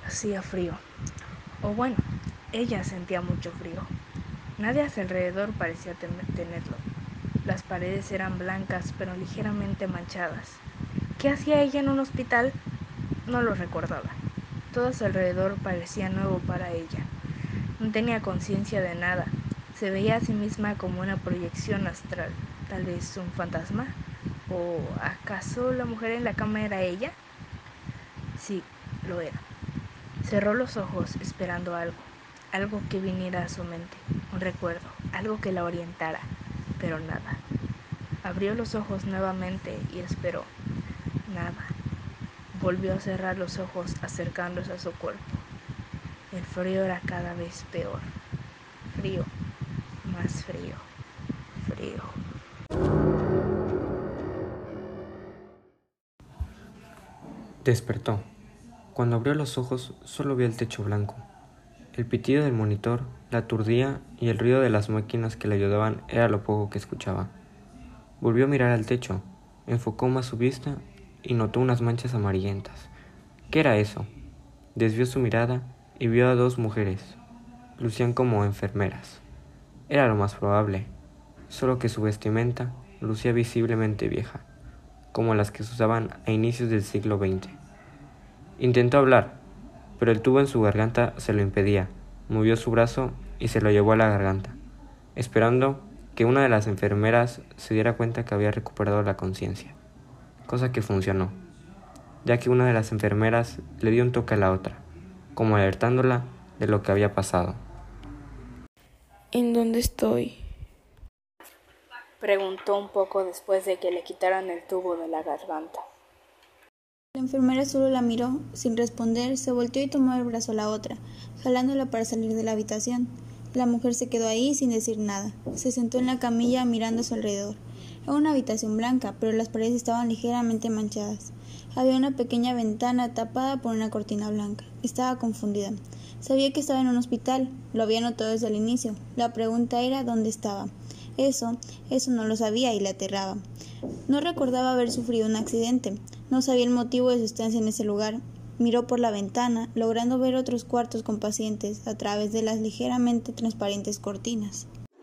Hacía frío, o bueno, ella sentía mucho frío. Nadie a su alrededor parecía tenerlo. Las paredes eran blancas pero ligeramente manchadas. ¿Qué hacía ella en un hospital? No lo recordaba. Todo a su alrededor parecía nuevo para ella. No tenía conciencia de nada. Se veía a sí misma como una proyección astral, tal vez un fantasma. ¿O acaso la mujer en la cama era ella? Sí, lo era. Cerró los ojos esperando algo que viniera a su mente, un recuerdo, algo que la orientara, pero nada. Abrió los ojos nuevamente y esperó. Nada. Volvió a cerrar los ojos acercándose a su cuerpo. El frío era cada vez peor. Frío, más frío, frío. Despertó. Cuando abrió los ojos solo vio el techo blanco. El pitido del monitor la aturdía y el ruido de las máquinas que le ayudaban era lo poco que escuchaba. Volvió a mirar al techo, enfocó más su vista y notó unas manchas amarillentas. ¿Qué era eso? Desvió su mirada y vio a dos mujeres. Lucían como enfermeras. Era lo más probable, solo que su vestimenta lucía visiblemente vieja, como las que se usaban a inicios del siglo XX. Intentó hablar, pero el tubo en su garganta se lo impedía. Movió su brazo y se lo llevó a la garganta, esperando que una de las enfermeras se diera cuenta que había recuperado la conciencia, cosa que funcionó, ya que una de las enfermeras le dio un toque a la otra, como alertándola de lo que había pasado. ¿En dónde estoy? Preguntó un poco después de que le quitaran el tubo de la garganta. La enfermera solo la miró, sin responder, se volteó y tomó el brazo a la otra, jalándola para salir de la habitación. La mujer se quedó ahí sin decir nada. Se sentó en la camilla mirando a su alrededor. Era una habitación blanca, pero las paredes estaban ligeramente manchadas. Había una pequeña ventana tapada por una cortina blanca. Estaba confundida. Sabía que estaba en un hospital, lo había notado desde el inicio. La pregunta era ¿dónde estaba? Eso no lo sabía y le aterraba. No recordaba haber sufrido un accidente. No sabía el motivo de su estancia en ese lugar. Miró por la ventana, logrando ver otros cuartos con pacientes a través de las ligeramente transparentes cortinas.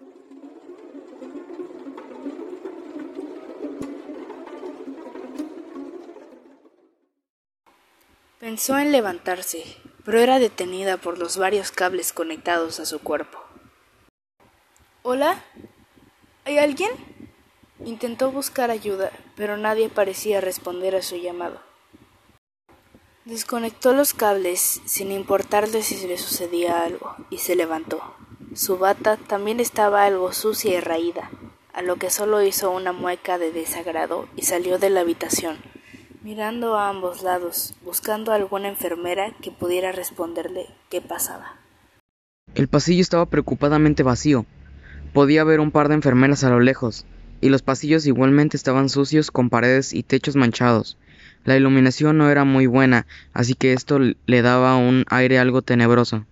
Pensó en levantarse, pero era detenida por los varios cables conectados a su cuerpo. ¿Hola? ¿Hay alguien? Intentó buscar ayuda, pero nadie parecía responder a su llamado. Desconectó los cables sin importarle si le sucedía algo y se levantó. Su bata también estaba algo sucia y raída, a lo que solo hizo una mueca de desagrado y salió de la habitación, mirando a ambos lados, buscando a alguna enfermera que pudiera responderle qué pasaba. El pasillo estaba preocupadamente vacío. Podía ver un par de enfermeras a lo lejos, y los pasillos igualmente estaban sucios con paredes y techos manchados. La iluminación no era muy buena, así que esto le daba un aire algo tenebroso.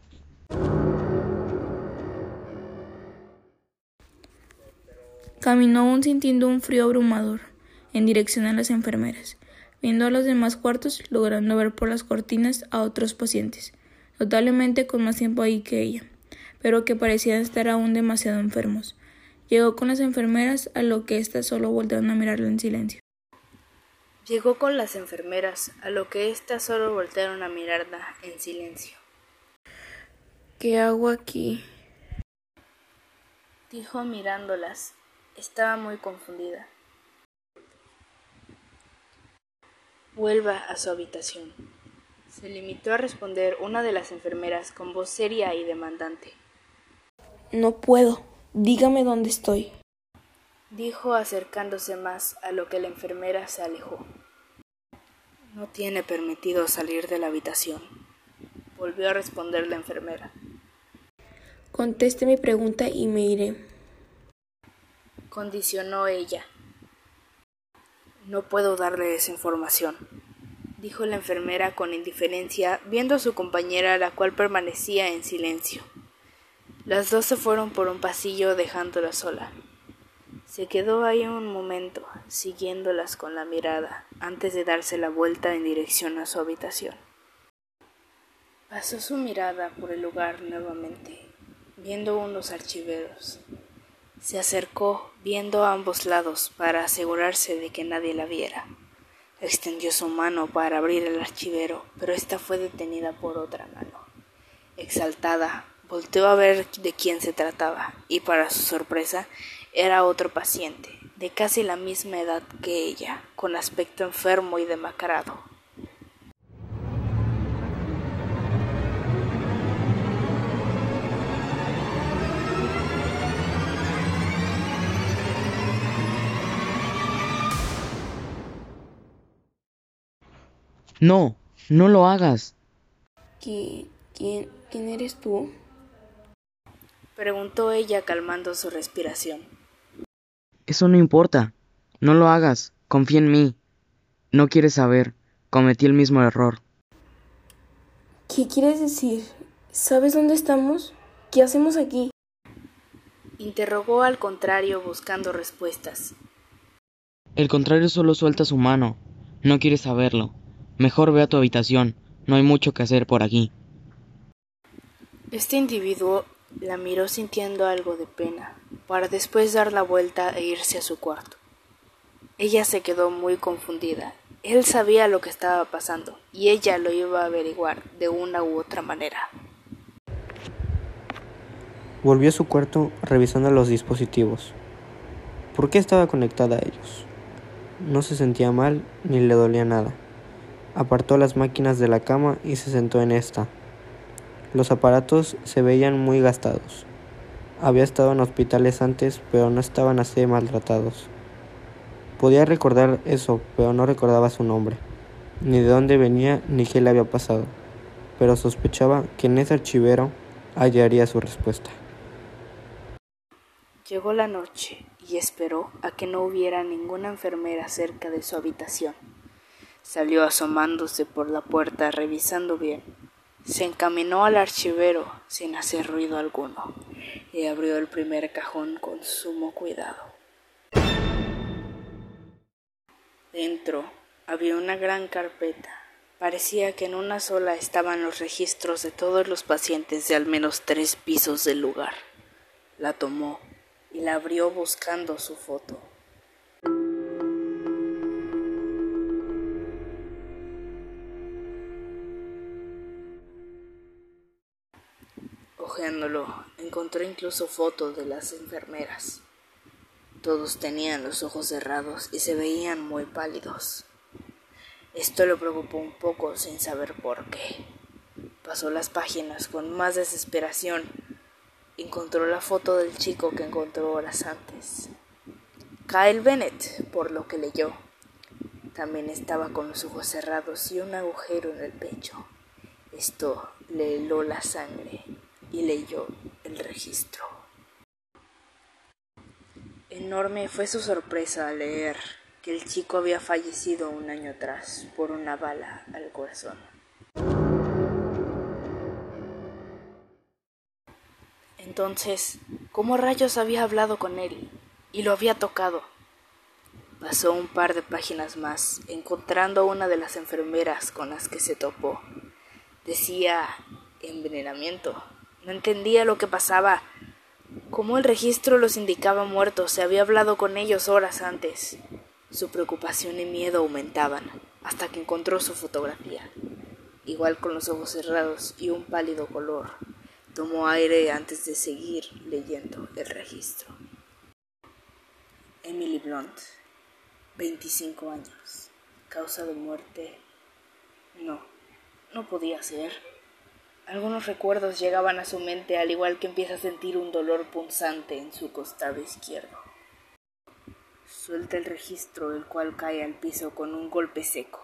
Caminó aún sintiendo un frío abrumador, en dirección a las enfermeras, viendo a los demás cuartos, logrando ver por las cortinas a otros pacientes, notablemente con más tiempo ahí que ella, pero que parecían estar aún demasiado enfermos. Llegó con las enfermeras, a lo que éstas solo voltearon a mirarla en silencio. ¿Qué hago aquí? Dijo mirándolas. Estaba muy confundida. Vuelva a su habitación. Se limitó a responder una de las enfermeras con voz seria y demandante. No puedo. Dígame dónde estoy. Dijo acercándose más, a lo que la enfermera se alejó. No tiene permitido salir de la habitación. Volvió a responder la enfermera. Conteste mi pregunta y me iré. Condicionó ella. No puedo darle esa información, dijo la enfermera con indiferencia, viendo a su compañera, la cual permanecía en silencio. Las dos se fueron por un pasillo dejándola sola. Se quedó ahí un momento, siguiéndolas con la mirada, antes de darse la vuelta en dirección a su habitación. Pasó su mirada por el lugar nuevamente, viendo unos archiveros. Se acercó viendo a ambos lados para asegurarse de que nadie la viera. Extendió su mano para abrir el archivero, pero ésta fue detenida por otra mano. Exaltada, volteó a ver de quién se trataba, y para su sorpresa era otro paciente, de casi la misma edad que ella, con aspecto enfermo y demacrado. No, no lo hagas. ¿Quién eres tú? Preguntó ella calmando su respiración. Eso no importa. No lo hagas. Confía en mí. No quieres saber. Cometí el mismo error. ¿Qué quieres decir? ¿Sabes dónde estamos? ¿Qué hacemos aquí? Interrogó al contrario buscando respuestas. El contrario solo suelta su mano. No quieres saberlo. Mejor ve a tu habitación. No hay mucho que hacer por aquí. Este individuo la miró sintiendo algo de pena, para después dar la vuelta e irse a su cuarto. Ella se quedó muy confundida. Él sabía lo que estaba pasando, y ella lo iba a averiguar de una u otra manera. Volvió a su cuarto revisando los dispositivos. ¿Por qué estaba conectada a ellos? No se sentía mal ni le dolía nada. Apartó las máquinas de la cama y se sentó en esta. Los aparatos se veían muy gastados. Había estado en hospitales antes, pero no estaban así de maltratados. Podía recordar eso, pero no recordaba su nombre, ni de dónde venía, ni qué le había pasado. Pero sospechaba que en ese archivero hallaría su respuesta. Llegó la noche y esperó a que no hubiera ninguna enfermera cerca de su habitación. Salió asomándose por la puerta, revisando bien. Se encaminó al archivero sin hacer ruido alguno y abrió el primer cajón con sumo cuidado. Dentro había una gran carpeta. Parecía que en una sola estaban los registros de todos los pacientes de al menos 3 pisos del lugar. La tomó y la abrió buscando su foto. Hojeándolo, encontró incluso fotos de las enfermeras. Todos tenían los ojos cerrados y se veían muy pálidos. Esto lo preocupó un poco sin saber por qué. Pasó las páginas con más desesperación. Encontró la foto del chico que encontró horas antes. Kyle Bennett, por lo que leyó. También estaba con los ojos cerrados y un agujero en el pecho. Esto le heló la sangre y leyó el registro. Enorme fue su sorpresa al leer que el chico había fallecido 1 año atrás por una bala al corazón. Entonces, ¿cómo rayos había hablado con él? Y lo había tocado. Pasó un par de páginas más, encontrando a una de las enfermeras con las que se topó. Decía envenenamiento. No entendía lo que pasaba. Como el registro los indicaba muertos, se había hablado con ellos horas antes. Su preocupación y miedo aumentaban, hasta que encontró su fotografía. Igual con los ojos cerrados y un pálido color. Tomó aire antes de seguir leyendo el registro. Emily Blunt, 25 años. Causa de muerte. No podía ser. Algunos recuerdos llegaban a su mente, al igual que empieza a sentir un dolor punzante en su costado izquierdo. Suelta el registro, el cual cae al piso con un golpe seco.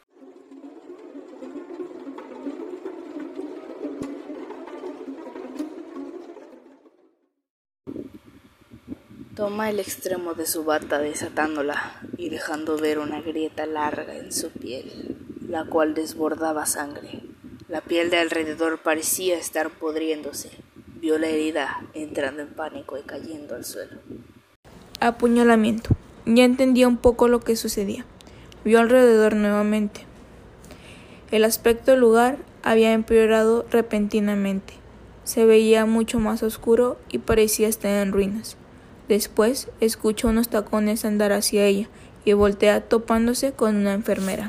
Toma el extremo de su bata desatándola y dejando ver una grieta larga en su piel, la cual desbordaba sangre. La piel de alrededor parecía estar podriéndose. Vio la herida, entrando en pánico y cayendo al suelo. Apuñalamiento. Ya entendía un poco lo que sucedía. Vio alrededor nuevamente. El aspecto del lugar había empeorado repentinamente. Se veía mucho más oscuro y parecía estar en ruinas. Después escuchó unos tacones andar hacia ella y voltea topándose con una enfermera.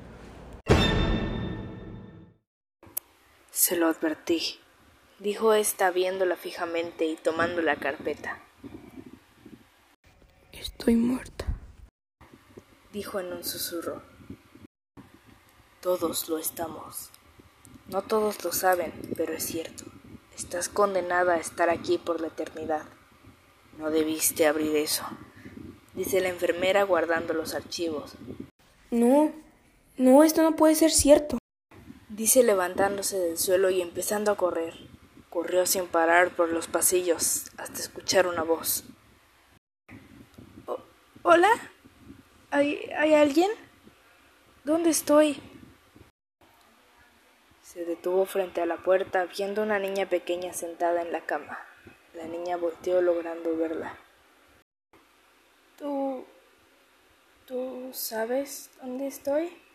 Se lo advertí, dijo ésta viéndola fijamente y tomando la carpeta. Estoy muerta, dijo en un susurro. Todos lo estamos. No todos lo saben, pero es cierto. Estás condenada a estar aquí por la eternidad. No debiste abrir eso, dice la enfermera guardando los archivos. No, esto no puede ser cierto, dice levantándose del suelo y empezando a correr. Corrió sin parar por los pasillos hasta escuchar una voz. ¿Hola? ¿Hay alguien? ¿Dónde estoy? Se detuvo frente a la puerta viendo a una niña pequeña sentada en la cama. La niña volteó logrando verla. ¿Tú sabes dónde estoy?